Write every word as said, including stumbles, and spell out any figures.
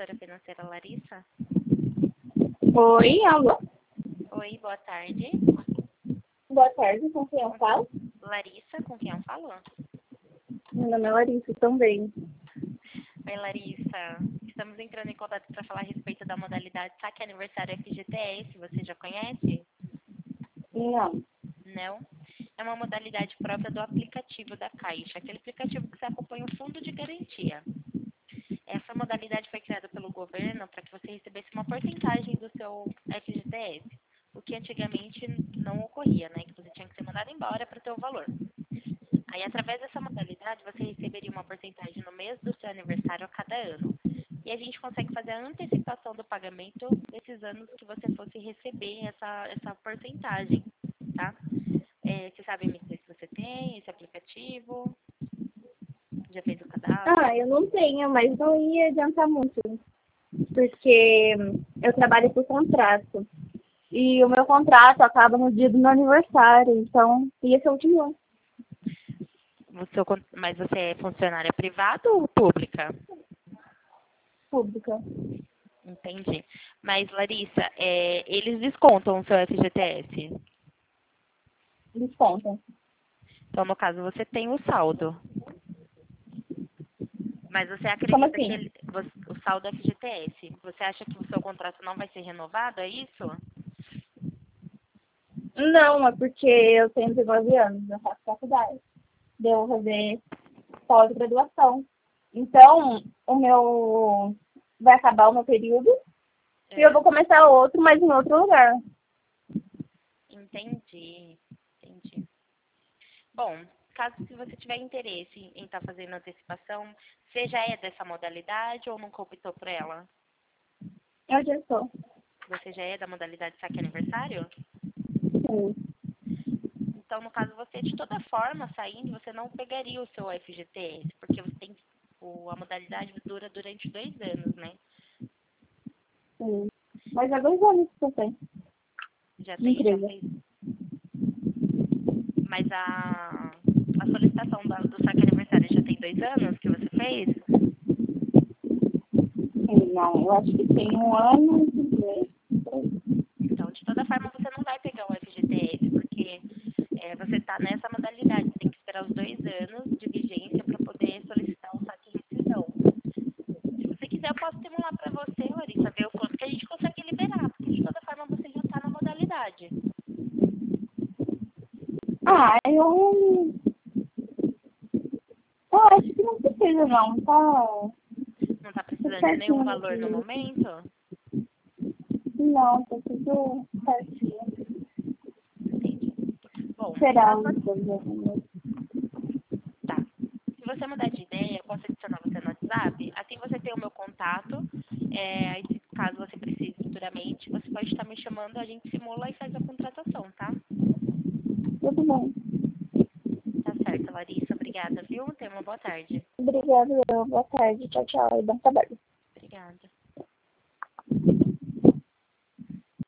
assessora financeira Larissa? Oi, alô? Oi, boa tarde. Boa tarde, com quem eu falo? Larissa, com quem eu falo? Meu nome é Larissa também. Oi, Larissa. Estamos entrando em contato para falar a respeito da modalidade Saque Aniversário F G T S. Você já conhece? Não. Não? É uma modalidade própria do aplicativo da Caixa, aquele aplicativo que você acompanha o fundo de garantia. Essa modalidade foi criada pelo governo para que você recebesse uma porcentagem do seu F G T S, o que antigamente não ocorria, né? Que você tinha que ser mandado embora para ter o valor. Aí, através dessa modalidade, você receberia uma porcentagem no mês do seu aniversário a cada ano. E a gente consegue fazer a antecipação do pagamento desses anos que você fosse receber essa, essa porcentagem, tá? É, você sabe me dizer se você tem esse aplicativo? Já fez o Ah, cadastro? eu não tenho, mas não ia adiantar muito, porque eu trabalho por contrato. E o meu contrato acaba no dia do meu aniversário, então ia ser o último ano. O seu con- mas você é funcionária privada ou pública? Pública. Entendi. Mas, Larissa, é, eles descontam o seu F G T S. Desconta. Então, no caso, você tem o saldo. Mas você Como acredita que assim? ele, você- o saldo F G T S, você acha que o seu contrato não vai ser renovado, é isso? Não, é porque eu tenho dezenove anos, eu faço faculdade. Devo fazer pós-graduação. Então, o meu vai acabar o meu período e eu É, vou começar outro, mas em outro lugar. entendi, entendi. Bom, caso se você tiver interesse em estar fazendo antecipação, você já é dessa modalidade ou nunca optou por ela? Eu já estou. Você já é da modalidade saque aniversário? Sim. Então, no caso, você, de toda forma, saindo, você não pegaria o seu F G T S, porque você tem, o, a modalidade dura durante dois anos, né? Sim. Mas há dois anos que eu tenho Já de tem, já empresa. fez. Mas a, a solicitação da- do saque aniversário já tem dois anos que você fez? Sim, não, eu acho que tem um ano e meio. Então, de toda forma, você não vai pegar o F G T S, porque é, você está nessa modalidade. Você tem que esperar os dois anos de vigência para poder solicitar o saque e rescisão. Se você quiser, eu posso estimular para você, Larissa, ver o quanto que a gente consegue liberar, porque de toda forma você já está na modalidade. Ah, eu, eu acho que não precisa não, tá Não está tudo precisando de nenhum certinho valor no aqui. momento? Não, tá tudo certinho. Entendi. Bom, Esperar caso os dois anos. tá. Se você mudar de ideia, eu posso adicionar você no WhatsApp. Assim você tem o meu contato. É, aí, se caso você precise futuramente, você pode estar me chamando, a gente simula e faz a contratação, tá? Tudo bem. Tá certo, Larissa. Obrigada, viu? Tenha uma boa tarde. Obrigada, boa tarde, tchau, tchau e bom trabalho. Obrigada.